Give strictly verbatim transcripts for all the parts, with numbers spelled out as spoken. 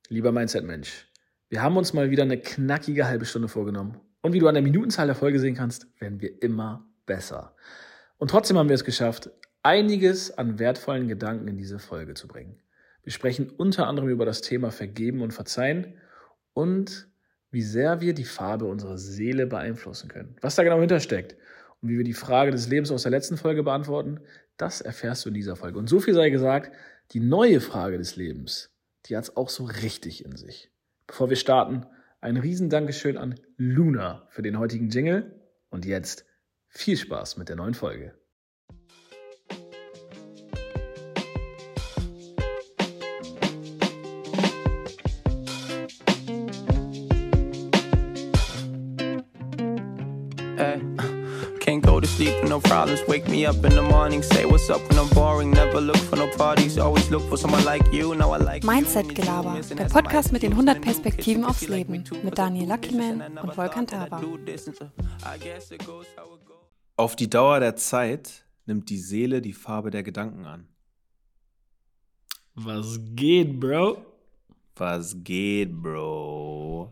Lieber Mindset-Mensch, wir haben uns mal wieder eine knackige halbe Stunde vorgenommen. Und wie du an der Minutenzahl der Folge sehen kannst, werden wir immer besser. Und trotzdem haben wir es geschafft, einiges an wertvollen Gedanken in diese Folge zu bringen. Wir sprechen unter anderem über das Thema Vergeben und Verzeihen und wie sehr wir die Farbe unserer Seele beeinflussen können. Was da genau hintersteckt und wie wir die Frage des Lebens aus der letzten Folge beantworten, das erfährst du in dieser Folge. Und so viel sei gesagt, die neue Frage des Lebens, die hat es auch so richtig in sich. Bevor wir starten, ein riesen Dankeschön an Luna für den heutigen Jingle. Und jetzt viel Spaß mit der neuen Folge. Hey, can't go to sleep with no problems. Wake me up in the morning, say what's up when I'm boring. Never look for no parties, always look for someone like you. Now I like Mindset-Gelaber, der Podcast mit den hundert Perspektiven aufs Leben mit Daniel Luckyman und Volkan Taba. Auf die Dauer der Zeit nimmt die Seele die Farbe der Gedanken an. Was geht, Bro? Was geht, Bro?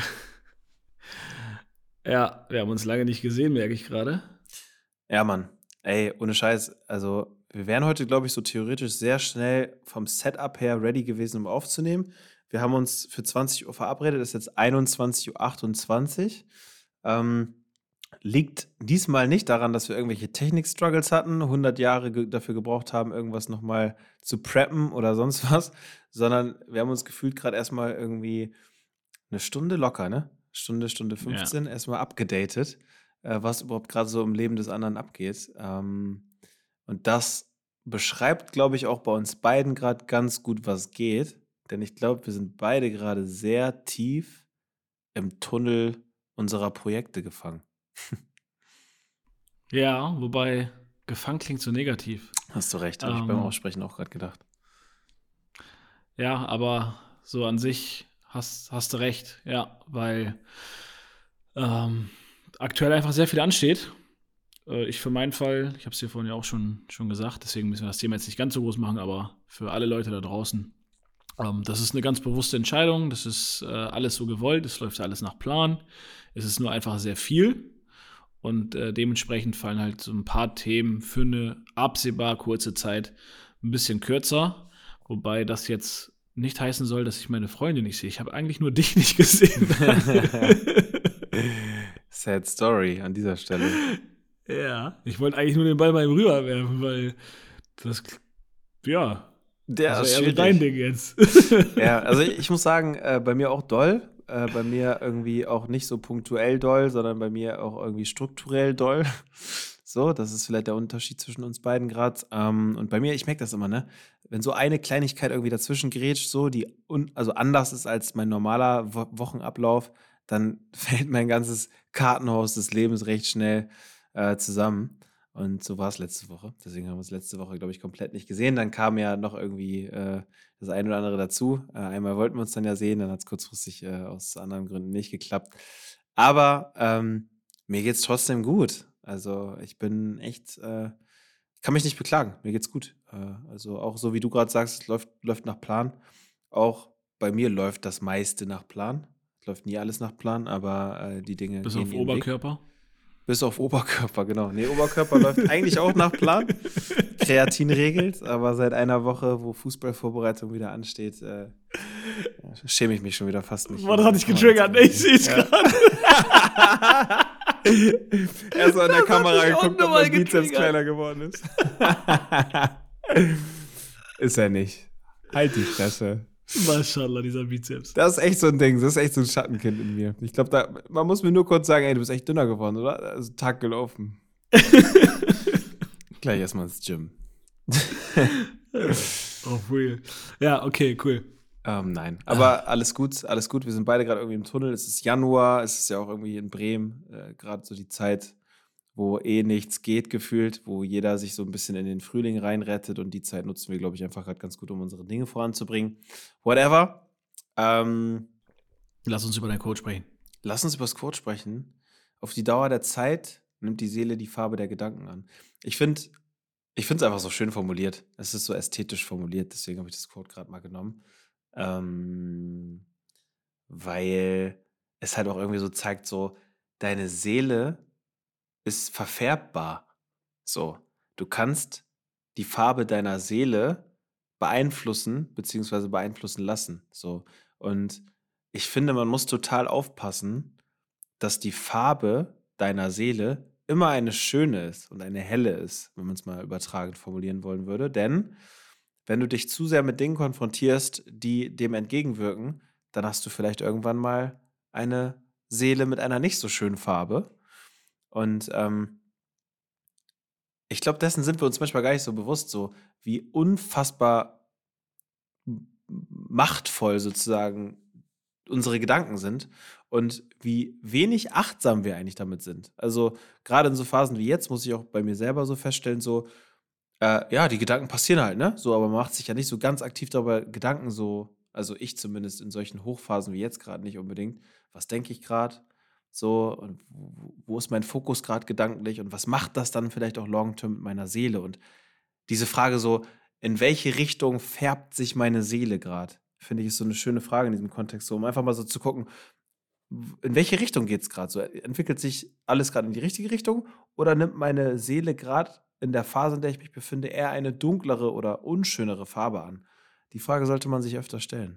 Ja, wir haben uns lange nicht gesehen, merke ich gerade. Ja, Mann. Ey, ohne Scheiß. Also, wir wären heute, glaube ich, so theoretisch sehr schnell vom Setup her ready gewesen, um aufzunehmen. Wir haben uns für zwanzig Uhr verabredet. Es ist jetzt einundzwanzig Uhr achtundzwanzig. Ähm, liegt diesmal nicht daran, dass wir irgendwelche Technik-Struggles hatten, hundert Jahre ge- dafür gebraucht haben, irgendwas nochmal zu preppen oder sonst was, sondern wir haben uns gefühlt gerade erstmal irgendwie eine Stunde locker, ne? Stunde, Stunde fünfzehn, ja. Erstmal abgedatet, äh, was überhaupt gerade so im Leben des anderen abgeht. Ähm, und das beschreibt, glaube ich, auch bei uns beiden gerade ganz gut, was geht. Denn ich glaube, wir sind beide gerade sehr tief im Tunnel unserer Projekte gefangen. Ja, wobei gefangen klingt so negativ. Hast du recht, habe Ähm, ich beim Aussprechen auch gerade gedacht. Ja, aber so an sich hast, hast du recht, ja, weil ähm, aktuell einfach sehr viel ansteht. Äh, ich für meinen Fall, ich habe es dir vorhin ja auch schon, schon gesagt, deswegen müssen wir das Thema jetzt nicht ganz so groß machen, aber für alle Leute da draußen, ähm, das ist eine ganz bewusste Entscheidung, das ist äh, alles so gewollt, es läuft alles nach Plan, es ist nur einfach sehr viel und äh, dementsprechend fallen halt so ein paar Themen für eine absehbar kurze Zeit ein bisschen kürzer, wobei das jetzt nicht heißen soll, dass ich meine Freunde nicht sehe. Ich habe eigentlich nur dich nicht gesehen. Sad Story an dieser Stelle. Ja, ich wollte eigentlich nur den Ball mal rüberwerfen, weil das, ja, Der das ist ist eher so schwierig. dein Ding jetzt. Ja, also ich, ich muss sagen, äh, bei mir auch doll. Äh, bei mir irgendwie auch nicht so punktuell doll, sondern bei mir auch irgendwie strukturell doll. So, das ist vielleicht der Unterschied zwischen uns beiden gerade. Ähm, und bei mir, ich merke das immer, ne? Wenn so eine Kleinigkeit irgendwie dazwischen grätscht, so, die un also anders ist als mein normaler Wo Wochenablauf, dann fällt mein ganzes Kartenhaus des Lebens recht schnell äh, zusammen. Und so war es letzte Woche. Deswegen haben wir uns letzte Woche, glaube ich, komplett nicht gesehen. Dann kam ja noch irgendwie äh, das eine oder andere dazu. Äh, einmal wollten wir uns dann ja sehen, dann hat es kurzfristig äh, aus anderen Gründen nicht geklappt. Aber ähm, mir geht's trotzdem gut. Also ich bin echt, äh, kann mich nicht beklagen. Mir geht's gut. Äh, also auch so wie du gerade sagst, es läuft, läuft nach Plan. Auch bei mir läuft das meiste nach Plan. Es läuft nie alles nach Plan, aber äh, die Dinge Bis gehen auf ihren Weg. Oberkörper. Bis auf Oberkörper, genau. Nee, Oberkörper läuft eigentlich auch nach Plan. Kreatin regelt, aber seit einer Woche, wo Fußballvorbereitung wieder ansteht, äh, schäme ich mich schon wieder fast nicht. Boah, das hat dich getriggert, ich sehe es Ja. gerade. Er so an der Das hat Kamera mich auch geguckt, ob nochmal mein Bizeps getriggert. kleiner geworden ist. Ist er nicht. Halt die Fresse. Maschallah, dieser Bizeps. Das ist echt so ein Ding, das ist echt so ein Schattenkind in mir. Ich glaube, da, man muss mir nur kurz sagen, ey, du bist echt dünner geworden, oder? Also Tag gelaufen. Gleich erstmal ins Gym. Oh, real. Ja, okay, cool. Ähm, nein, aber alles gut, alles gut. Wir sind beide gerade irgendwie im Tunnel. Es ist Januar, es ist ja auch irgendwie in Bremen äh, gerade so die Zeit, wo eh nichts geht gefühlt, wo jeder sich so ein bisschen in den Frühling reinrettet und die Zeit nutzen wir, glaube ich, einfach gerade ganz gut, um unsere Dinge voranzubringen. Whatever. Ähm, Lass uns über deinen Code sprechen. lass uns über das Quote sprechen. Auf die Dauer der Zeit nimmt die Seele die Farbe der Gedanken an. Ich finde ich finde es einfach so schön formuliert. Es ist so ästhetisch formuliert, deswegen habe ich das Quote gerade mal genommen. Ähm, weil es halt auch irgendwie so zeigt, so, deine Seele ist verfärbbar. So, du kannst die Farbe deiner Seele beeinflussen, beziehungsweise beeinflussen lassen. So, und ich finde, man muss total aufpassen, dass die Farbe deiner Seele immer eine schöne ist und eine helle ist, wenn man es mal übertragend formulieren wollen würde. Denn wenn du dich zu sehr mit Dingen konfrontierst, die dem entgegenwirken, dann hast du vielleicht irgendwann mal eine Seele mit einer nicht so schönen Farbe. Und ähm, ich glaube, dessen sind wir uns manchmal gar nicht so bewusst, so wie unfassbar m- machtvoll sozusagen unsere Gedanken sind und wie wenig achtsam wir eigentlich damit sind. Also gerade in so Phasen wie jetzt muss ich auch bei mir selber so feststellen, so, äh, ja, die Gedanken passieren halt, ne? So, aber man macht sich ja nicht so ganz aktiv darüber Gedanken, so, also ich zumindest in solchen Hochphasen wie jetzt gerade nicht unbedingt. Was denke ich gerade? So, und wo, wo ist mein Fokus gerade gedanklich und was macht das dann vielleicht auch long-term mit meiner Seele? Und diese Frage so, in welche Richtung färbt sich meine Seele gerade? Finde ich, ist so eine schöne Frage in diesem Kontext, so, um einfach mal so zu gucken, w- in welche Richtung geht es gerade so? Entwickelt sich alles gerade in die richtige Richtung oder nimmt meine Seele gerade in der Phase, in der ich mich befinde, eher eine dunklere oder unschönere Farbe an? Die Frage sollte man sich öfter stellen.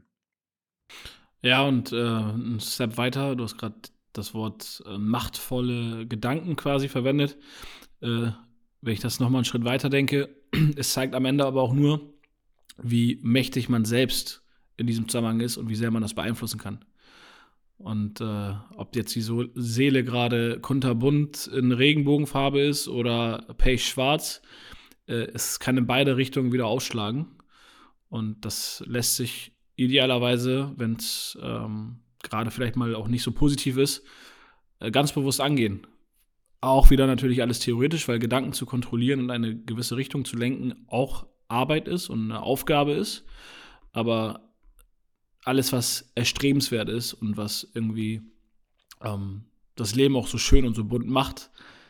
Ja, und äh, ein Step weiter, du hast gerade das Wort äh, machtvolle Gedanken quasi verwendet. Äh, wenn ich das nochmal einen Schritt weiter denke, es zeigt am Ende aber auch nur, wie mächtig man selbst in diesem Zusammenhang ist und wie sehr man das beeinflussen kann. Und äh, ob jetzt die so Seele gerade kunterbunt in Regenbogenfarbe ist oder pechschwarz, äh, es kann in beide Richtungen wieder ausschlagen. Und das lässt sich idealerweise, wenn es ähm, gerade vielleicht mal auch nicht so positiv ist, äh, ganz bewusst angehen. Auch wieder natürlich alles theoretisch, weil Gedanken zu kontrollieren und eine gewisse Richtung zu lenken auch Arbeit ist und eine Aufgabe ist. Aber alles, was erstrebenswert ist und was irgendwie ähm, das Leben auch so schön und so bunt macht,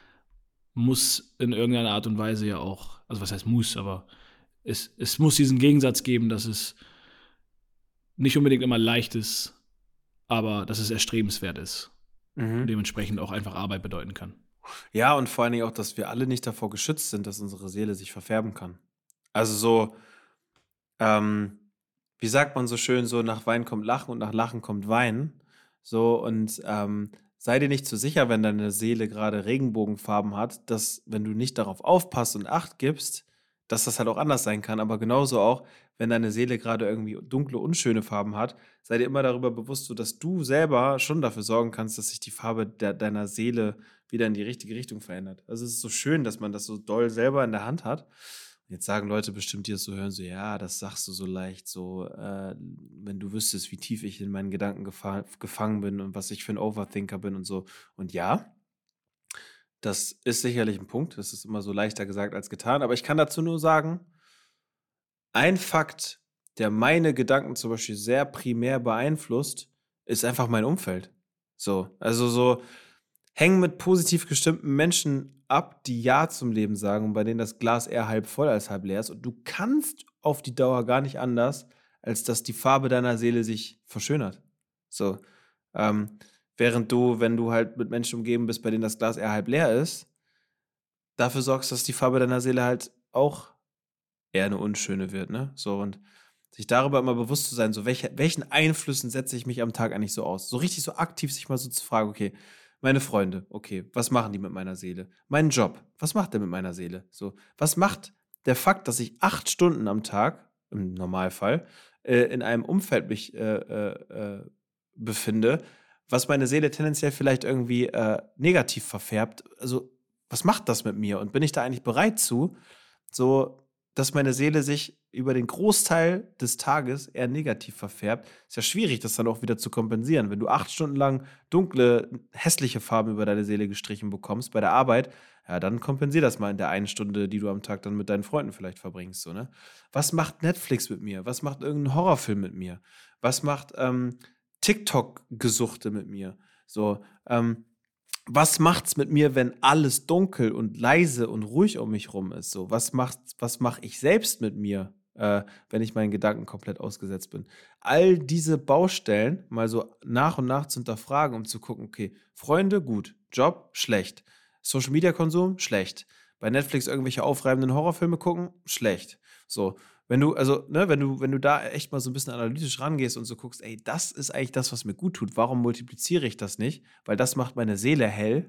muss in irgendeiner Art und Weise ja auch, also was heißt muss, aber es, es muss diesen Gegensatz geben, dass es nicht unbedingt immer leicht ist, aber dass es erstrebenswert ist und dementsprechend auch einfach Arbeit bedeuten kann. Ja, und vor allen Dingen auch, dass wir alle nicht davor geschützt sind, dass unsere Seele sich verfärben kann. Also so, ähm, wie sagt man so schön, so nach Wein kommt Lachen und nach Lachen kommt Wein. So, und ähm, sei dir nicht zu sicher, wenn deine Seele gerade Regenbogenfarben hat, dass, wenn du nicht darauf aufpasst und Acht gibst, dass das halt auch anders sein kann. Aber genauso auch, wenn deine Seele gerade irgendwie dunkle, unschöne Farben hat, sei dir immer darüber bewusst, so dass du selber schon dafür sorgen kannst, dass sich die Farbe der, deiner Seele wieder in die richtige Richtung verändert. Also es ist so schön, dass man das so doll selber in der Hand hat. Jetzt sagen Leute bestimmt, die das so hören, so, ja, das sagst du so leicht, so, äh, wenn du wüsstest, wie tief ich in meinen Gedanken gefa- gefangen bin und was ich für ein Overthinker bin und so. Und ja, das ist sicherlich ein Punkt. Das ist immer so leichter gesagt als getan. Aber ich kann dazu nur sagen, ein Fakt, der meine Gedanken zum Beispiel sehr primär beeinflusst, ist einfach mein Umfeld. So, also so, häng mit positiv gestimmten Menschen ab, die Ja zum Leben sagen und bei denen das Glas eher halb voll als halb leer ist. Und du kannst auf die Dauer gar nicht anders, als dass die Farbe deiner Seele sich verschönert. So, ähm, während du, wenn du halt mit Menschen umgeben bist, bei denen das Glas eher halb leer ist, dafür sorgst, dass die Farbe deiner Seele halt auch eher eine unschöne wird, ne? So, und sich darüber immer bewusst zu sein, so welche, welchen Einflüssen setze ich mich am Tag eigentlich so aus? So richtig so aktiv sich mal so zu fragen, okay, meine Freunde, okay, was machen die mit meiner Seele? Mein Job, was macht der mit meiner Seele? So, was macht der Fakt, dass ich acht Stunden am Tag, im Normalfall, äh, in einem Umfeld mich äh, äh, äh, befinde, was meine Seele tendenziell vielleicht irgendwie äh, negativ verfärbt? Also, was macht das mit mir? Und bin ich da eigentlich bereit zu, so, dass meine Seele sich über den Großteil des Tages eher negativ verfärbt? Ist ja schwierig, das dann auch wieder zu kompensieren. Wenn du acht Stunden lang dunkle, hässliche Farben über deine Seele gestrichen bekommst bei der Arbeit, ja, dann kompensier das mal in der einen Stunde, die du am Tag dann mit deinen Freunden vielleicht verbringst. So, ne? Was macht Netflix mit mir? Was macht irgendein Horrorfilm mit mir? Was macht ähm, TikTok-Gesuchte mit mir? So, ähm, was macht's mit mir, wenn alles dunkel und leise und ruhig um mich rum ist? So, was macht, was mache ich selbst mit mir, äh, wenn ich meinen Gedanken komplett ausgesetzt bin. All diese Baustellen mal so nach und nach zu hinterfragen, um zu gucken, okay, Freunde, gut, Job, schlecht, Social-Media-Konsum, schlecht, bei Netflix irgendwelche aufreibenden Horrorfilme gucken, schlecht. So, wenn du, also, ne, wenn du, wenn du da echt mal so ein bisschen analytisch rangehst und so guckst, ey, das ist eigentlich das, was mir gut tut, warum multipliziere ich das nicht? Weil das macht meine Seele hell.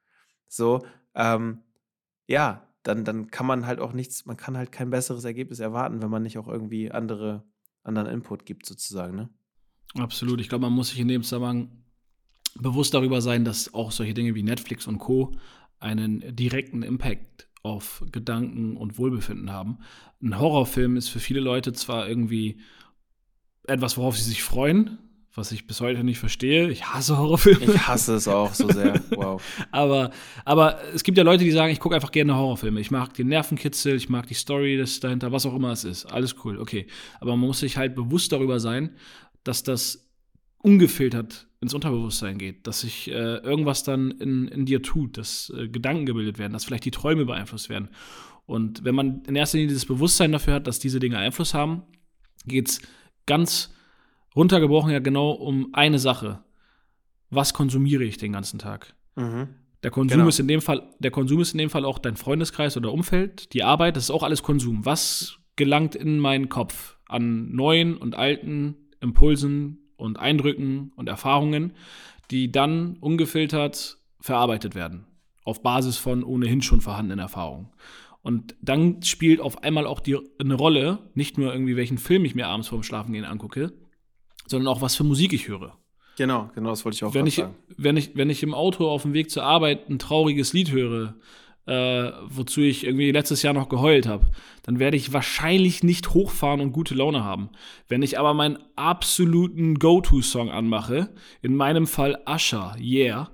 So, ähm, ja, dann, dann kann man halt auch nichts, man kann halt kein besseres Ergebnis erwarten, wenn man nicht auch irgendwie andere, anderen Input gibt, sozusagen, ne? Absolut. Ich glaube, man muss sich in dem Zusammenhang bewusst darüber sein, dass auch solche Dinge wie Netflix und Co. einen direkten Impact auf Gedanken und Wohlbefinden haben. Ein Horrorfilm ist für viele Leute zwar irgendwie etwas, worauf sie sich freuen, was ich bis heute nicht verstehe. Ich hasse Horrorfilme. Ich hasse es auch so sehr. Wow. aber, aber es gibt ja Leute, die sagen, ich gucke einfach gerne Horrorfilme. Ich mag den Nervenkitzel, ich mag die Story das dahinter, was auch immer es ist. Alles cool, okay. Aber man muss sich halt bewusst darüber sein, dass das ungefiltert ins Unterbewusstsein geht, dass sich äh, irgendwas dann in, in dir tut, dass äh, Gedanken gebildet werden, dass vielleicht die Träume beeinflusst werden. Und wenn man in erster Linie dieses Bewusstsein dafür hat, dass diese Dinge Einfluss haben, geht es ganz runtergebrochen ja genau um eine Sache. Was konsumiere ich den ganzen Tag? Mhm. Der Konsum Genau. ist in dem Fall, der Konsum ist in dem Fall auch dein Freundeskreis oder Umfeld, die Arbeit, das ist auch alles Konsum. Was gelangt in meinen Kopf an neuen und alten Impulsen und Eindrücken und Erfahrungen, die dann ungefiltert verarbeitet werden, auf Basis von ohnehin schon vorhandenen Erfahrungen. Und dann spielt auf einmal auch die, eine Rolle, nicht nur irgendwie, welchen Film ich mir abends vorm Schlafengehen angucke, sondern auch, was für Musik ich höre. Genau, genau, das wollte ich auch Wenn gerade ich, sagen. wenn, ich, wenn ich im Auto auf dem Weg zur Arbeit ein trauriges Lied höre, äh, wozu ich irgendwie letztes Jahr noch geheult habe, dann werde ich wahrscheinlich nicht hochfahren und gute Laune haben. Wenn ich aber meinen absoluten Go-To-Song anmache, in meinem Fall Usher, yeah.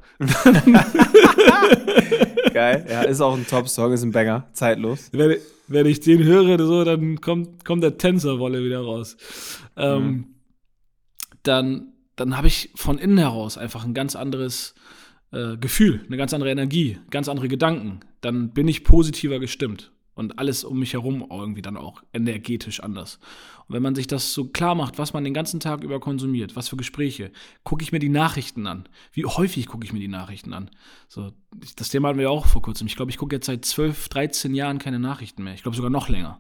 Geil, ja, ist auch ein Top-Song, ist ein Banger, zeitlos. wenn, wenn ich den höre, so, dann kommt, kommt der Tänzerwolle wieder raus. Ähm, Mhm. Dann, dann habe ich von innen heraus einfach ein ganz anderes äh, Gefühl, eine ganz andere Energie, ganz andere Gedanken. Dann bin ich positiver gestimmt und alles um mich herum irgendwie dann auch energetisch anders. Und wenn man sich das so klar macht, was man den ganzen Tag über konsumiert, was für Gespräche, gucke ich mir die Nachrichten an. Wie häufig gucke ich mir die Nachrichten an? So, das Thema hatten wir ja auch vor kurzem. Ich glaube, ich gucke jetzt seit zwölf, dreizehn Jahren keine Nachrichten mehr. Ich glaube sogar noch länger.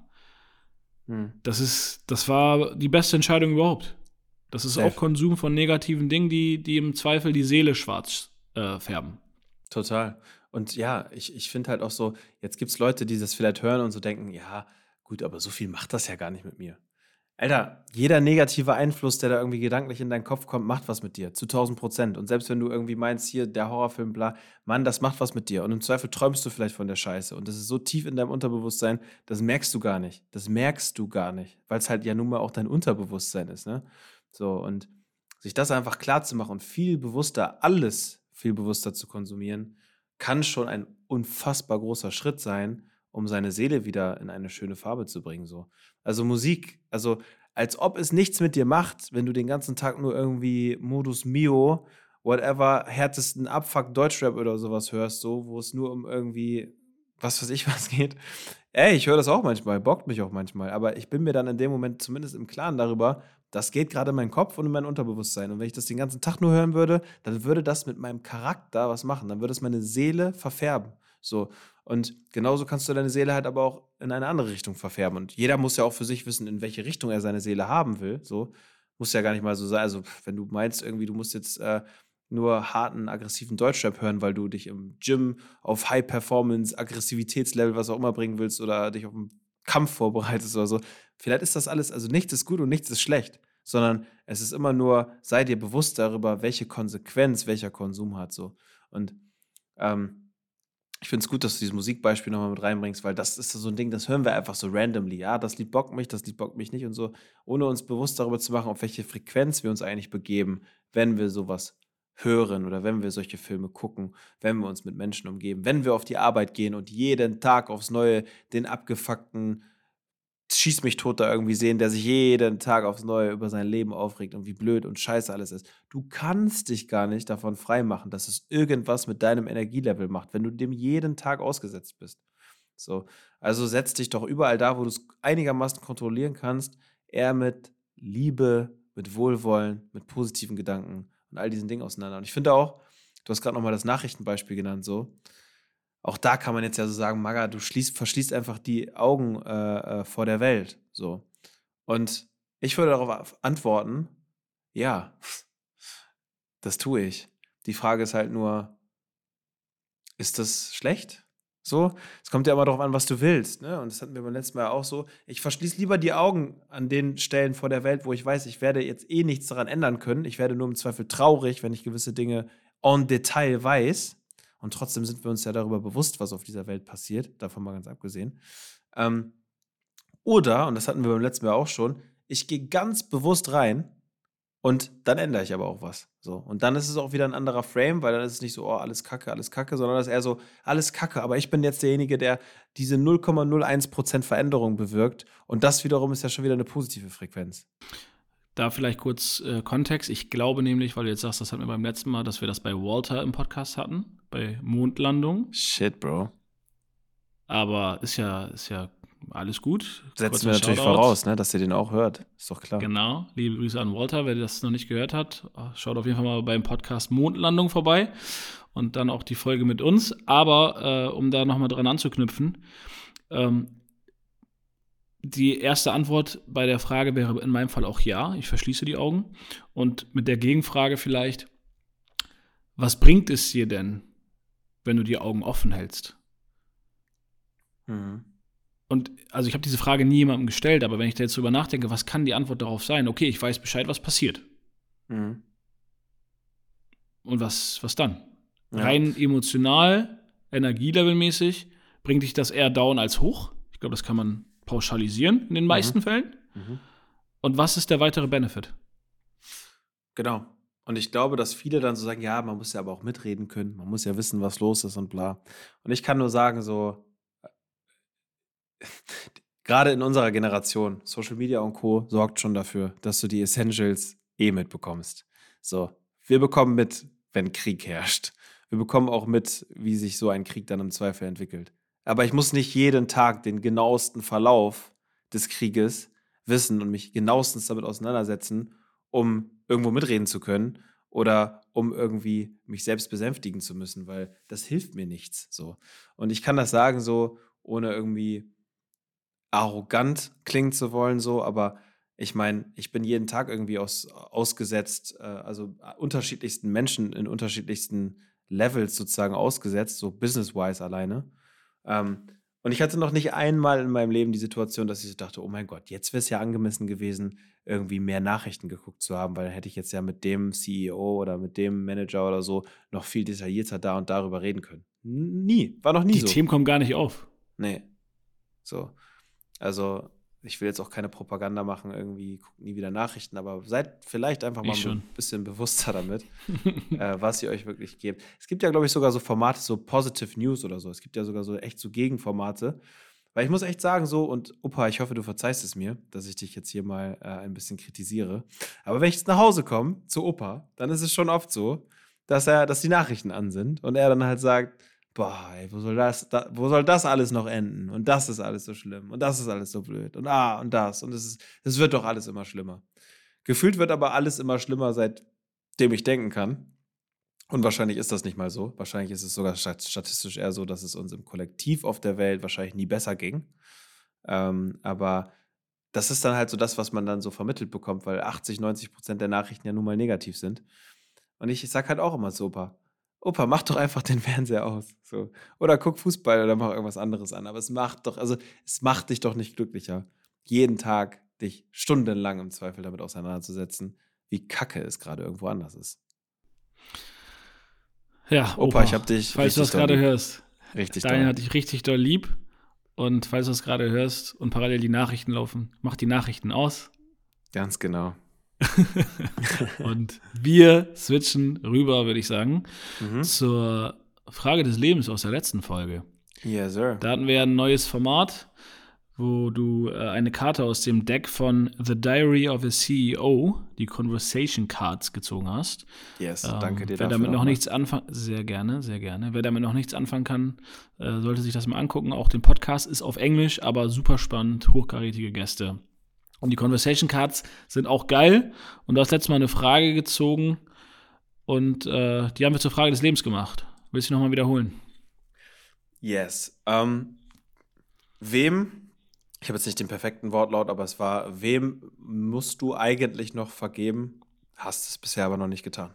Mhm. Das ist, das war die beste Entscheidung überhaupt. Das ist Safe. auch Konsum von negativen Dingen, die, die im Zweifel die Seele schwarz äh, färben. Total. Und ja, ich, ich finde halt auch so, jetzt gibt es Leute, die das vielleicht hören und so denken, ja, gut, aber so viel macht das ja gar nicht mit mir. Alter, jeder negative Einfluss, der da irgendwie gedanklich in deinen Kopf kommt, macht was mit dir, zu tausend Prozent. Und selbst wenn du irgendwie meinst, hier, der Horrorfilm, bla, Mann, das macht was mit dir. Und im Zweifel träumst du vielleicht von der Scheiße. Und das ist so tief in deinem Unterbewusstsein, das merkst du gar nicht. Das merkst du gar nicht, weil es halt ja nun mal auch dein Unterbewusstsein ist, ne? So, und sich das einfach klar zu machen und viel bewusster, alles viel bewusster zu konsumieren, kann schon ein unfassbar großer Schritt sein, um seine Seele wieder in eine schöne Farbe zu bringen. So. Also Musik, also als ob es nichts mit dir macht, wenn du den ganzen Tag nur irgendwie Modus Mio, whatever, härtesten Abfuck Deutschrap oder sowas hörst, so, wo es nur um irgendwie, was weiß ich was geht. Ey, ich höre das auch manchmal, bockt mich auch manchmal, aber ich bin mir dann in dem Moment zumindest im Klaren darüber, das geht gerade in meinen Kopf und in mein Unterbewusstsein. Und wenn ich das den ganzen Tag nur hören würde, dann würde das mit meinem Charakter was machen. Dann würde es meine Seele verfärben. So. Und genauso kannst du deine Seele halt aber auch in eine andere Richtung verfärben. Und jeder muss ja auch für sich wissen, in welche Richtung er seine Seele haben will. So. Muss ja gar nicht mal so sein. Also, wenn du meinst, irgendwie, du musst jetzt äh, nur harten, aggressiven Deutschrap hören, weil du dich im Gym auf High-Performance, Aggressivitätslevel, was auch immer bringen willst oder dich auf einen Kampf vorbereitest oder so. Vielleicht ist das alles, also nichts ist gut und nichts ist schlecht, sondern es ist immer nur, sei dir bewusst darüber, welche Konsequenz welcher Konsum hat. So. Und ähm, ich finde es gut, dass du dieses Musikbeispiel nochmal mit reinbringst, weil das ist so ein Ding, das hören wir einfach so randomly. Ja, das Lied bockt mich, das Lied bockt mich nicht und so, ohne uns bewusst darüber zu machen, auf welche Frequenz wir uns eigentlich begeben, wenn wir sowas hören oder wenn wir solche Filme gucken, wenn wir uns mit Menschen umgeben, wenn wir auf die Arbeit gehen und jeden Tag aufs Neue den abgefuckten Schieß mich tot da irgendwie sehen, der sich jeden Tag aufs Neue über sein Leben aufregt und wie blöd und scheiße alles ist. Du kannst dich gar nicht davon freimachen, dass es irgendwas mit deinem Energielevel macht, wenn du dem jeden Tag ausgesetzt bist. So. Also setz dich doch überall da, wo du es einigermaßen kontrollieren kannst, eher mit Liebe, mit Wohlwollen, mit positiven Gedanken und all diesen Dingen auseinander. Und ich finde auch, du hast gerade nochmal das Nachrichtenbeispiel genannt, so. Auch da kann man jetzt ja so sagen, Maga, du schließt, verschließt einfach die Augen äh, äh, vor der Welt. So. Und ich würde darauf antworten, ja, das tue ich. Die Frage ist halt nur, ist das schlecht? So, es kommt ja immer darauf an, was du willst, ne? Und das hatten wir beim letzten Mal auch so. Ich verschließe lieber die Augen an den Stellen vor der Welt, wo ich weiß, ich werde jetzt eh nichts daran ändern können. Ich werde nur im Zweifel traurig, wenn ich gewisse Dinge en Detail weiß. Und trotzdem sind wir uns ja darüber bewusst, was auf dieser Welt passiert, davon mal ganz abgesehen. Ähm, oder, und das hatten wir beim letzten Mal auch schon, ich gehe ganz bewusst rein und dann ändere ich aber auch was. So. Und dann ist es auch wieder ein anderer Frame, weil dann ist es nicht so, oh, alles Kacke, alles Kacke, sondern das ist eher so, alles Kacke, aber ich bin jetzt derjenige, der diese null Komma null eins Prozent Veränderung bewirkt. Und das wiederum ist ja schon wieder eine positive Frequenz. Da vielleicht kurz äh, Kontext. Ich glaube nämlich, weil du jetzt sagst, das hatten wir beim letzten Mal, dass wir das bei Walter im Podcast hatten, bei Mondlandung. Shit, Bro. Aber ist ja, ist ja alles gut. Setzen wir natürlich Shoutout voraus, ne, dass ihr den auch hört. Ist doch klar. Genau. Liebe Grüße an Walter. Wer das noch nicht gehört hat, schaut auf jeden Fall mal beim Podcast Mondlandung vorbei. Und dann auch die Folge mit uns. Aber äh, um da nochmal dran anzuknüpfen, ähm, die erste Antwort bei der Frage wäre in meinem Fall auch ja. Ich verschließe die Augen. Und mit der Gegenfrage vielleicht, was bringt es dir denn, wenn du die Augen offen hältst? Mhm. Und also ich habe diese Frage nie jemandem gestellt, aber wenn ich da jetzt drüber nachdenke, was kann die Antwort darauf sein? Okay, ich weiß Bescheid, was passiert. Mhm. Und was, was dann? Ja. Rein emotional, energielevelmäßig, bringt dich das eher down als hoch? Ich glaube, das kann man pauschalisieren in den meisten Mhm. Fällen. Mhm. Und was ist der weitere Benefit? Genau. Und ich glaube, dass viele dann so sagen, ja, man muss ja aber auch mitreden können, man muss ja wissen, was los ist und bla. Und ich kann nur sagen, so, gerade in unserer Generation, Social Media und Co. sorgt schon dafür, dass du die Essentials eh mitbekommst. So, wir bekommen mit, wenn Krieg herrscht. Wir bekommen auch mit, wie sich so ein Krieg dann im Zweifel entwickelt. Aber ich muss nicht jeden Tag den genauesten Verlauf des Krieges wissen und mich genauestens damit auseinandersetzen, um irgendwo mitreden zu können oder um irgendwie mich selbst besänftigen zu müssen, weil das hilft mir nichts. So. Und ich kann das sagen, so, ohne irgendwie arrogant klingen zu wollen, so, aber ich meine, ich bin jeden Tag irgendwie aus, ausgesetzt, äh, also unterschiedlichsten Menschen in unterschiedlichsten Levels sozusagen ausgesetzt, so business-wise alleine. Ähm, und ich hatte noch nicht einmal in meinem Leben die Situation, dass ich so dachte, oh mein Gott, jetzt wäre es ja angemessen gewesen, irgendwie mehr Nachrichten geguckt zu haben, weil dann hätte ich jetzt ja mit dem C E O oder mit dem Manager oder so noch viel detaillierter da und darüber reden können. Nie, war noch nie Die so. Die Themen kommen gar nicht auf. Nee, so. Also, ich will jetzt auch keine Propaganda machen, irgendwie, guckt nie wieder Nachrichten, aber seid vielleicht einfach mal ein bisschen bewusster damit, äh, was ihr euch wirklich gebt. Es gibt ja, glaube ich, sogar so Formate, so Positive News oder so. Es gibt ja sogar so echt so Gegenformate. Weil ich muss echt sagen, so, und Opa, ich hoffe, du verzeihst es mir, dass ich dich jetzt hier mal äh, ein bisschen kritisiere. Aber wenn ich jetzt nach Hause komme zu Opa, dann ist es schon oft so, dass er, dass die Nachrichten an sind und er dann halt sagt, boah, ey, wo soll das, da, wo soll das alles noch enden? Und das ist alles so schlimm. Und das ist alles so blöd. Und ah, und das. Und es ist, es wird doch alles immer schlimmer. Gefühlt wird aber alles immer schlimmer, seitdem ich denken kann. Und wahrscheinlich ist das nicht mal so. Wahrscheinlich ist es sogar statistisch eher so, dass es uns im Kollektiv auf der Welt wahrscheinlich nie besser ging. Ähm, aber das ist dann halt so das, was man dann so vermittelt bekommt, weil achtzig, neunzig Prozent der Nachrichten ja nun mal negativ sind. Und ich, ich sag halt auch immer so, Opa, Opa, mach doch einfach den Fernseher aus. So. Oder guck Fußball oder mach irgendwas anderes an. Aber es macht doch, also es macht dich doch nicht glücklicher, jeden Tag dich stundenlang im Zweifel damit auseinanderzusetzen, wie kacke es gerade irgendwo anders ist. Ja, Opa, Opa ich hab dich falls du das gerade hörst, richtig Daniel hat dich richtig doll lieb. Und falls du das gerade hörst und parallel die Nachrichten laufen, mach die Nachrichten aus. Ganz genau. Und wir switchen rüber, würde ich sagen, Mhm. zur Frage des Lebens aus der letzten Folge. Yes, sir. Da hatten wir ein neues Format, wo du äh, eine Karte aus dem Deck von The Diary of a C E O, die Conversation Cards, gezogen hast. Yes, ähm, danke dir wer dafür. damit noch nochmal. nichts anfangen, sehr gerne, sehr gerne. Wer damit noch nichts anfangen kann, äh, sollte sich das mal angucken. Auch den Podcast ist auf Englisch, aber super spannend, hochkarätige Gäste. Und die Conversation Cards sind auch geil. Und du hast letztes Mal eine Frage gezogen und äh, die haben wir zur Frage des Lebens gemacht. Willst du nochmal wiederholen? Yes. Ähm, wem, ich habe jetzt nicht den perfekten Wortlaut, aber es war, wem musst du eigentlich noch vergeben, hast es bisher aber noch nicht getan?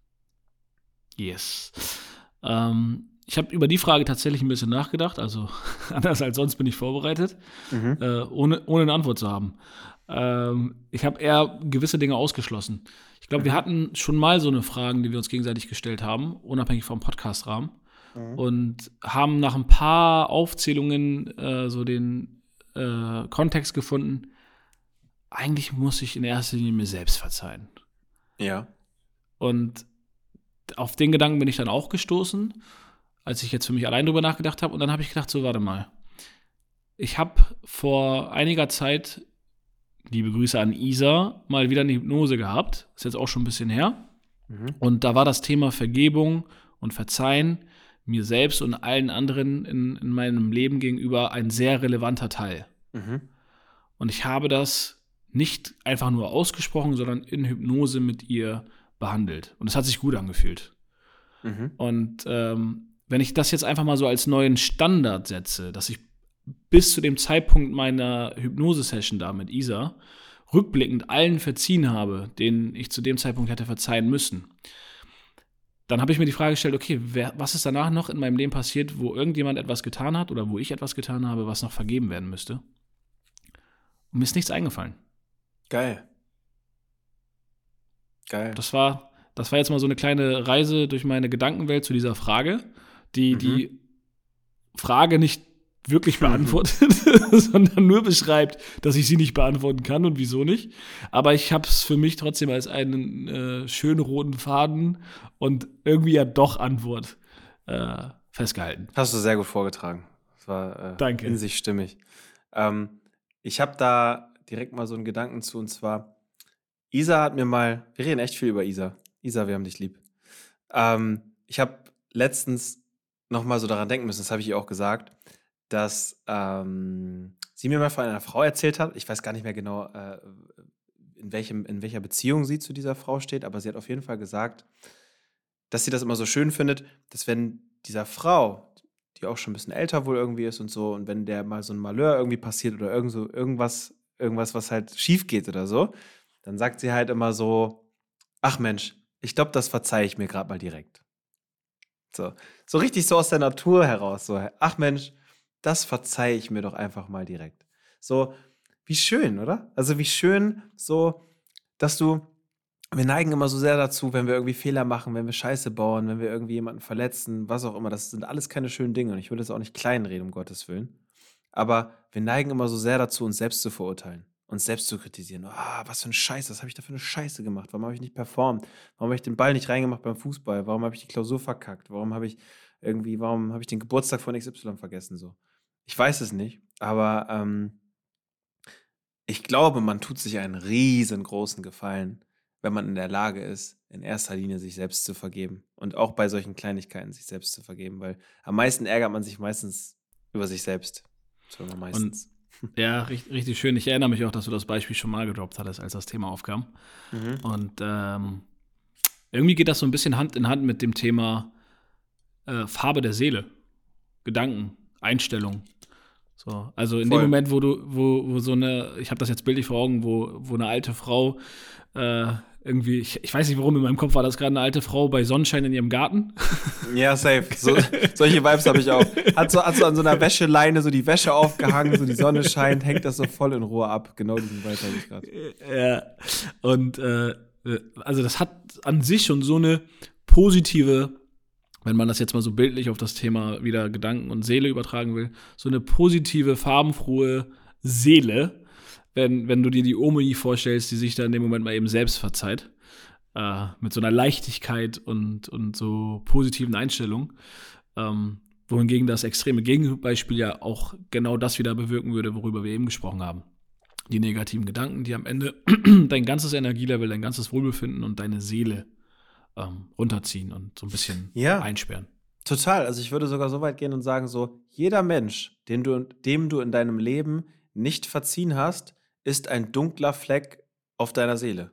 Yes. Ähm, ich habe über die Frage tatsächlich ein bisschen nachgedacht, also anders als sonst bin ich vorbereitet, Mhm. äh, ohne, ohne eine Antwort zu haben. Ähm, ich habe eher gewisse Dinge ausgeschlossen. Ich glaube, wir hatten schon mal so eine Fragen, die wir uns gegenseitig gestellt haben, unabhängig vom Podcast-Rahmen. Mhm. Und haben nach ein paar Aufzählungen äh, so den äh, Kontext gefunden, eigentlich muss ich in erster Linie mir selbst verzeihen. Ja. Und auf den Gedanken bin ich dann auch gestoßen, als ich jetzt für mich allein drüber nachgedacht habe. Und dann habe ich gedacht, so, warte mal. Ich habe vor einiger Zeit, liebe Grüße an Isa, mal wieder eine Hypnose gehabt. Ist jetzt auch schon ein bisschen her. Mhm. Und da war das Thema Vergebung und Verzeihen mir selbst und allen anderen in, in meinem Leben gegenüber ein sehr relevanter Teil. Mhm. Und ich habe das nicht einfach nur ausgesprochen, sondern in Hypnose mit ihr behandelt. Und es hat sich gut angefühlt. Mhm. Und ähm, wenn ich das jetzt einfach mal so als neuen Standard setze, dass ich bis zu dem Zeitpunkt meiner Hypnose-Session da mit Isa rückblickend allen verziehen habe, denen ich zu dem Zeitpunkt hätte verzeihen müssen, dann habe ich mir die Frage gestellt, okay, wer, was ist danach noch in meinem Leben passiert, wo irgendjemand etwas getan hat oder wo ich etwas getan habe, was noch vergeben werden müsste? Und mir ist nichts eingefallen. Geil. Geil. Das war, das war jetzt mal so eine kleine Reise durch meine Gedankenwelt zu dieser Frage, die Mhm. die Frage nicht wirklich beantwortet, sondern nur beschreibt, dass ich sie nicht beantworten kann und wieso nicht. Aber ich habe es für mich trotzdem als einen äh, schönen roten Faden und irgendwie ja doch Antwort äh, festgehalten. Hast du sehr gut vorgetragen. Das war äh, Danke. in sich stimmig. Ähm, ich habe da direkt mal so einen Gedanken zu, und zwar, Isa hat mir mal, wir reden echt viel über Isa. Isa, wir haben dich lieb. Ähm, ich habe letztens noch mal so daran denken müssen, das habe ich ihr auch gesagt, dass ähm, sie mir mal von einer Frau erzählt hat, ich weiß gar nicht mehr genau, äh, in, welchem, in welcher Beziehung sie zu dieser Frau steht, aber sie hat auf jeden Fall gesagt, dass sie das immer so schön findet, dass wenn dieser Frau, die auch schon ein bisschen älter wohl irgendwie ist und so, und wenn der mal so ein Malheur irgendwie passiert oder irgend so, irgendwas, irgendwas, was halt schief geht oder so, dann sagt sie halt immer so, ach Mensch, ich glaube, das verzeihe ich mir gerade mal direkt. So, so richtig so aus der Natur heraus, so, ach Mensch, das verzeihe ich mir doch einfach mal direkt. So, wie schön, oder? Also wie schön so, dass du, wir neigen immer so sehr dazu, wenn wir irgendwie Fehler machen, wenn wir Scheiße bauen, wenn wir irgendwie jemanden verletzen, was auch immer, das sind alles keine schönen Dinge und ich will das auch nicht kleinreden, um Gottes Willen. Aber wir neigen immer so sehr dazu, uns selbst zu verurteilen, uns selbst zu kritisieren. Ah, was für ein Scheiße, was habe ich da für eine Scheiße gemacht? Warum habe ich nicht performt? Warum habe ich den Ball nicht reingemacht beim Fußball? Warum habe ich die Klausur verkackt? Warum habe ich irgendwie, warum habe ich den Geburtstag von X Y vergessen? So. Ich weiß es nicht, aber ähm, ich glaube, man tut sich einen riesengroßen Gefallen, wenn man in der Lage ist, in erster Linie sich selbst zu vergeben und auch bei solchen Kleinigkeiten sich selbst zu vergeben, weil am meisten ärgert man sich meistens über sich selbst. So immer meistens. Und, ja, richtig, richtig schön. Ich erinnere mich auch, dass du das Beispiel schon mal gedroppt hattest, als das Thema aufkam. Mhm. Und ähm, irgendwie geht das so ein bisschen Hand in Hand mit dem Thema äh, Farbe der Seele, Gedanken, Einstellung. So, also in Voll. dem Moment, wo du, wo, wo so eine, ich habe das jetzt bildlich vor Augen, wo, wo eine alte Frau äh, irgendwie, ich, ich weiß nicht warum, in meinem Kopf war das gerade eine alte Frau bei Sonnenschein in ihrem Garten. Ja, safe. So, solche Vibes habe ich auch. Hat so, hat so an so einer Wäscheleine so die Wäsche aufgehangen, so die Sonne scheint, hängt das so voll in Ruhe ab. Genau diesen Vibe habe ich gerade. Ja, und äh, also das hat an sich schon so eine positive, wenn man das jetzt mal so bildlich auf das Thema wieder Gedanken und Seele übertragen will, so eine positive, farbenfrohe Seele, wenn, wenn du dir die Omi vorstellst, die sich da in dem Moment mal eben selbst verzeiht, äh, mit so einer Leichtigkeit und, und so positiven Einstellungen. Ähm, Wohingegen das extreme Gegenbeispiel ja auch genau das wieder bewirken würde, worüber wir eben gesprochen haben. Die negativen Gedanken, die am Ende dein ganzes Energielevel, dein ganzes Wohlbefinden und deine Seele ähm, runterziehen und so ein bisschen Ja. einsperren. Total. Also ich würde sogar so weit gehen und sagen, so, jeder Mensch, den du, dem du in deinem Leben nicht verziehen hast, ist ein dunkler Fleck auf deiner Seele.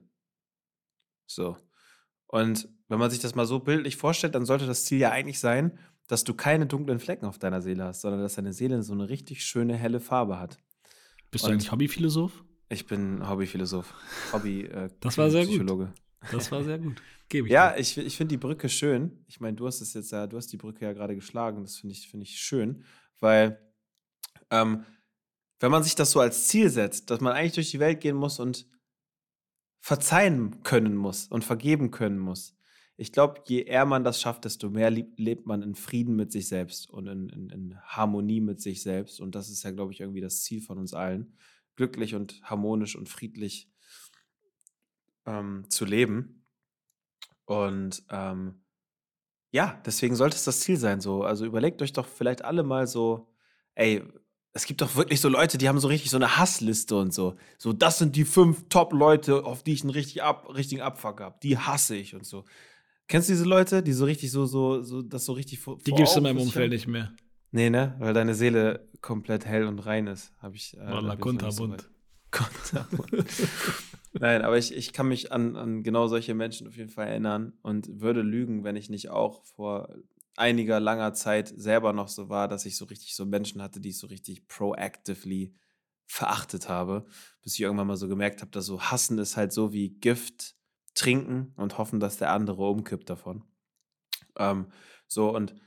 So. Und wenn man sich das mal so bildlich vorstellt, dann sollte das Ziel ja eigentlich sein, dass du keine dunklen Flecken auf deiner Seele hast, sondern dass deine Seele so eine richtig schöne, helle Farbe hat. Bist du Und eigentlich Hobbyphilosoph? Ich bin Hobbyphilosoph, Hobby äh, Das war sehr gut. Psychologe. Das war sehr gut. Gebe ich Ja, dir. ich, ich finde die Brücke schön. Ich meine, du hast es jetzt ja, du hast die Brücke ja gerade geschlagen. Das finde ich, finde ich schön, weil ähm, wenn man sich das so als Ziel setzt, dass man eigentlich durch die Welt gehen muss und verzeihen können muss und vergeben können muss. Ich glaube, je eher man das schafft, desto mehr lieb, lebt man in Frieden mit sich selbst und in, in, in Harmonie mit sich selbst. Und das ist ja, glaube ich, irgendwie das Ziel von uns allen, glücklich und harmonisch und friedlich ähm, zu leben. Und ähm, ja, deswegen sollte es das Ziel sein. So. Also überlegt euch doch vielleicht alle mal so, ey, es gibt doch wirklich so Leute, die haben so richtig so eine Hassliste und so. So, das sind die fünf Top-Leute, auf die ich einen richtig ab, richtigen Abfuck habe. Die hasse ich und so. Kennst du diese Leute, die so richtig so, so, so das so richtig vor Die vor gibst du in Augen meinem sich Umfeld haben? nicht mehr. Nee, ne? Weil deine Seele komplett hell und rein ist. Habe ich. Äh, da Wallah, bin ich noch nicht so kunterbunt. weit. Kunterbunt. Nein, aber ich, ich kann mich an, an genau solche Menschen auf jeden Fall erinnern und würde lügen, wenn ich nicht auch vor einiger langer Zeit selber noch so war, dass ich so richtig so Menschen hatte, die ich so richtig proactively verachtet habe, bis ich irgendwann mal so gemerkt habe, dass so Hassen ist halt so wie Gift trinken und hoffen, dass der andere umkippt davon. Ähm, so und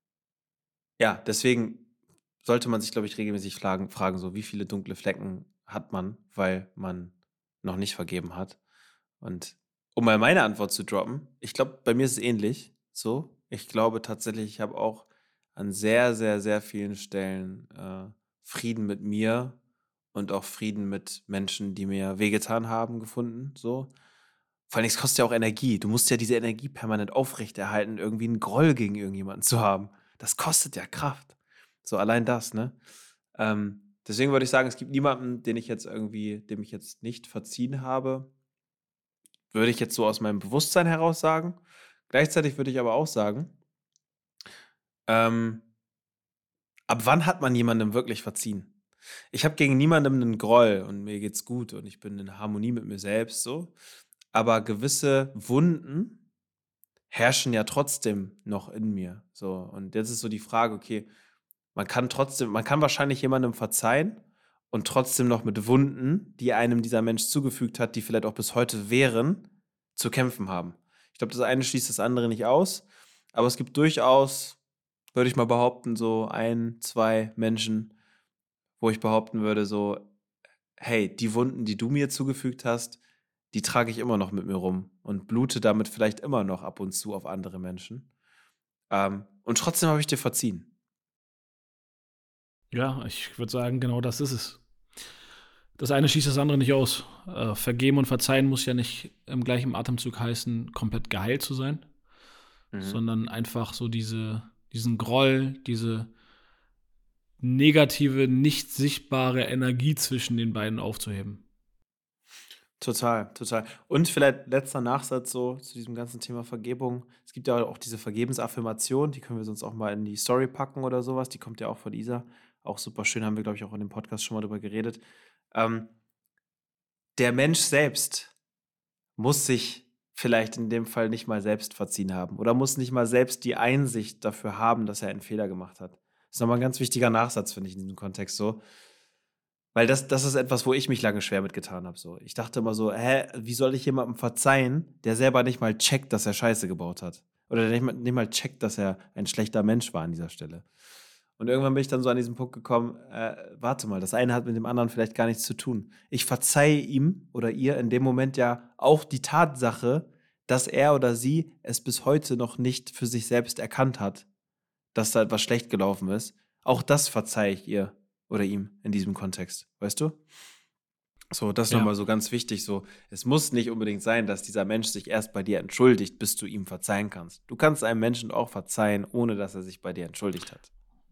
ja, deswegen sollte man sich, glaube ich, regelmäßig fragen, fragen, so wie viele dunkle Flecken hat man, weil man noch nicht vergeben hat. Und um mal meine Antwort zu droppen, ich glaube, bei mir ist es ähnlich so. Ich glaube tatsächlich, ich habe auch an sehr, sehr, sehr vielen Stellen äh, Frieden mit mir und auch Frieden mit Menschen, die mir wehgetan haben, gefunden. So. Vor allem, es kostet ja auch Energie. Du musst ja diese Energie permanent aufrechterhalten, irgendwie einen Groll gegen irgendjemanden zu haben. Das kostet ja Kraft. So allein das, ne? Ähm, deswegen würde ich sagen, es gibt niemanden, den ich jetzt irgendwie, dem ich jetzt nicht verziehen habe. Würde ich jetzt so aus meinem Bewusstsein heraus sagen. Gleichzeitig würde ich aber auch sagen, ähm, ab wann hat man jemandem wirklich verziehen? Ich habe gegen niemandem einen Groll und mir geht's gut und ich bin in Harmonie mit mir selbst so. Aber gewisse Wunden herrschen ja trotzdem noch in mir. So, und jetzt ist so die Frage, okay, man kann trotzdem, man kann wahrscheinlich jemandem verzeihen und trotzdem noch mit Wunden, die einem dieser Mensch zugefügt hat, die vielleicht auch bis heute wären, zu kämpfen haben. Ich glaube, das eine schließt das andere nicht aus, aber es gibt durchaus, würde ich mal behaupten, so ein, zwei Menschen, wo ich behaupten würde, so, hey, die Wunden, die du mir zugefügt hast, die trage ich immer noch mit mir rum und blute damit vielleicht immer noch ab und zu auf andere Menschen. Ähm, und trotzdem habe ich dir verziehen. Ja, ich würde sagen, genau das ist es. Das eine schließt das andere nicht aus. Äh, vergeben und verzeihen muss ja nicht im gleichen Atemzug heißen, komplett geheilt zu sein, mhm. sondern einfach so diese, diesen Groll, diese negative, nicht sichtbare Energie zwischen den beiden aufzuheben. Total, total. Und vielleicht letzter Nachsatz so zu diesem ganzen Thema Vergebung. Es gibt ja auch diese Vergebensaffirmation, die können wir sonst auch mal in die Story packen oder sowas. Die kommt ja auch von Isa. Auch super schön, haben wir, glaube ich, auch in dem Podcast schon mal drüber geredet. Ähm, der Mensch selbst muss sich vielleicht in dem Fall nicht mal selbst verziehen haben oder muss nicht mal selbst die Einsicht dafür haben, dass er einen Fehler gemacht hat. Das ist nochmal ein ganz wichtiger Nachsatz, finde ich, in diesem Kontext so. Weil das, das ist etwas, wo ich mich lange schwer mitgetan habe. So. Ich dachte immer so, hä, wie soll ich jemandem verzeihen, der selber nicht mal checkt, dass er Scheiße gebaut hat? Oder der nicht mal, nicht mal checkt, dass er ein schlechter Mensch war an dieser Stelle. Und irgendwann bin ich dann so an diesen Punkt gekommen, äh, warte mal, das eine hat mit dem anderen vielleicht gar nichts zu tun. Ich verzeihe ihm oder ihr in dem Moment ja auch die Tatsache, dass er oder sie es bis heute noch nicht für sich selbst erkannt hat, dass da etwas schlecht gelaufen ist. Auch das verzeihe ich ihr oder ihm in diesem Kontext, weißt du? So, das ist Ja. nochmal so ganz wichtig. So, es muss nicht unbedingt sein, dass dieser Mensch sich erst bei dir entschuldigt, bis du ihm verzeihen kannst. Du kannst einem Menschen auch verzeihen, ohne dass er sich bei dir entschuldigt hat.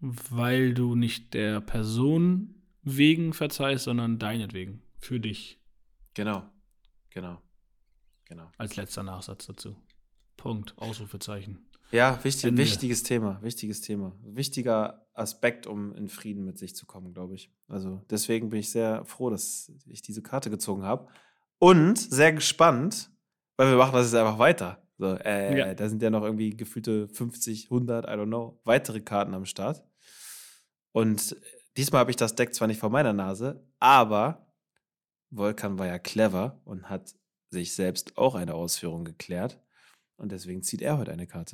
weil du nicht der Person wegen verzeihst, sondern deinetwegen. Für dich. Genau, genau, genau. Als letzter Nachsatz dazu. Punkt. Ausrufezeichen. Ja, wichtig, Ende. wichtiges Thema, wichtiges Thema. Wichtiger Aspekt, um in Frieden mit sich zu kommen, glaube ich. Also deswegen bin ich sehr froh, dass ich diese Karte gezogen habe. Und sehr gespannt, weil wir machen das jetzt einfach weiter. So, äh, Ja. Da sind ja noch irgendwie gefühlte fünfzig, hundert, I don't know, weitere Karten am Start. Und diesmal habe ich das Deck zwar nicht vor meiner Nase, aber Volkan war ja clever und hat sich selbst auch eine Ausführung geklärt. Und deswegen zieht er heute eine Karte.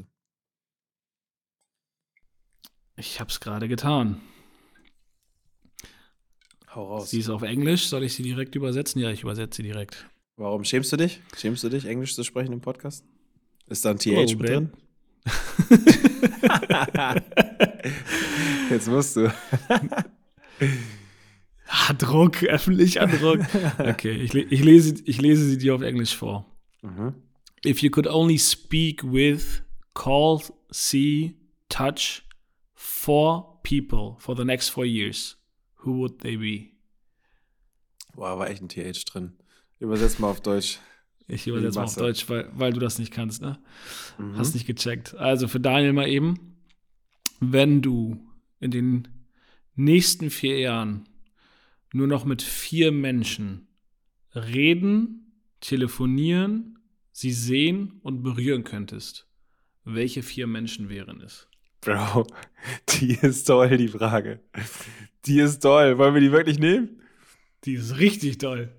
Ich hab's gerade getan. Hau raus. Sie ist auf Englisch. Soll ich sie direkt übersetzen? Ja, ich übersetze sie direkt. Warum schämst du dich? Schämst du dich, Englisch zu sprechen im Podcast? Ist da ein T H Oh, mit drin? Jetzt musst du. Ah, Druck, öffentlicher Druck. Okay, ich, le- ich, lese, ich lese sie dir auf Englisch vor. Mhm. If you could only speak with, call, see, touch four people for the next four years, who would they be? Boah, war echt ein T H drin. Übersetz mal auf Deutsch. Ich übersetze mal auf Masse. Deutsch, weil, weil du das nicht kannst, ne? Mhm. Hast nicht gecheckt. Also für Daniel mal eben. Wenn du in den nächsten vier Jahren nur noch mit vier Menschen reden, telefonieren, sie sehen und berühren könntest, welche vier Menschen wären es? Bro, die ist toll, die Frage. Die ist toll. Wollen wir die wirklich nehmen? Die ist richtig toll.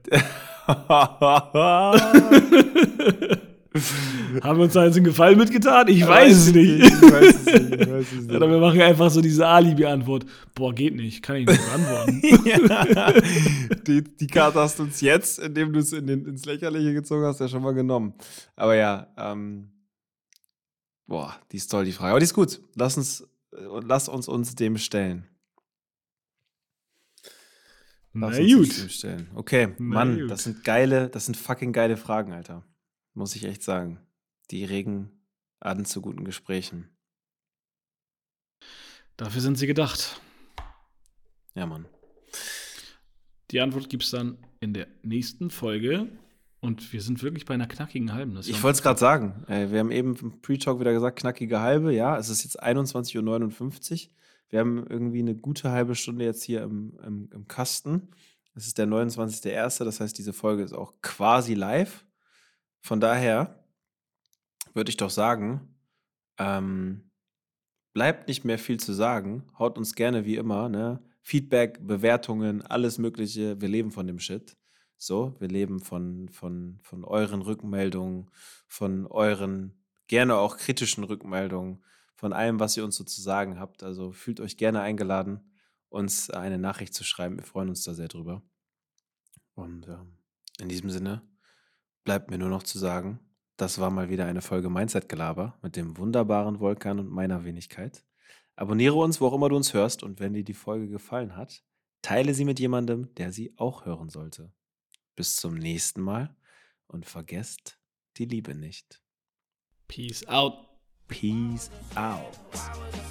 Haben wir uns da jetzt einen Gefallen mitgetan? Ich weiß es nicht. Ich weiß es nicht. Ich weiß es nicht. Oder wir machen einfach so diese Alibi-Antwort. Boah, geht nicht. Kann ich nicht beantworten. Ja. die, die Karte hast du uns jetzt, indem du es in den, ins Lächerliche gezogen hast, ja schon mal genommen. Aber ja, ähm, boah, die ist toll, die Frage. Aber die ist gut. Lass uns, äh, lass uns uns dem stellen. Na Lass uns uns gut. dem stellen. Okay, Na Mann, gut. das sind geile, das sind fucking geile Fragen, Alter. Muss ich echt sagen. Die regen an zu guten Gesprächen. Dafür sind sie gedacht. Ja, Mann. Die Antwort gibt es dann in der nächsten Folge. Und wir sind wirklich bei einer knackigen halben. Das ist Ich ja- wollte es gerade sagen. Äh, wir haben eben im Pre-Talk wieder gesagt, knackige halbe. Ja, es ist jetzt einundzwanzig Uhr neunundfünfzig. Wir haben irgendwie eine gute halbe Stunde jetzt hier im, im, im Kasten. Es ist der neunundzwanzigster erste. Das heißt, diese Folge ist auch quasi live. Von daher würde ich doch sagen, ähm, bleibt nicht mehr viel zu sagen. Haut uns gerne wie immer, ne? Feedback, Bewertungen, alles Mögliche. Wir leben von dem Shit. So, wir leben von, von, von euren Rückmeldungen, von euren gerne auch kritischen Rückmeldungen, von allem, was ihr uns so zu sagen habt. Also fühlt euch gerne eingeladen, uns eine Nachricht zu schreiben. Wir freuen uns da sehr drüber. Und ähm, in diesem Sinne bleibt mir nur noch zu sagen, das war mal wieder eine Folge Mindset-Gelaber mit dem wunderbaren Volkan und meiner Wenigkeit. Abonniere uns, wo auch immer du uns hörst, und wenn dir die Folge gefallen hat, teile sie mit jemandem, der sie auch hören sollte. Bis zum nächsten Mal und vergesst die Liebe nicht. Peace out. Peace out.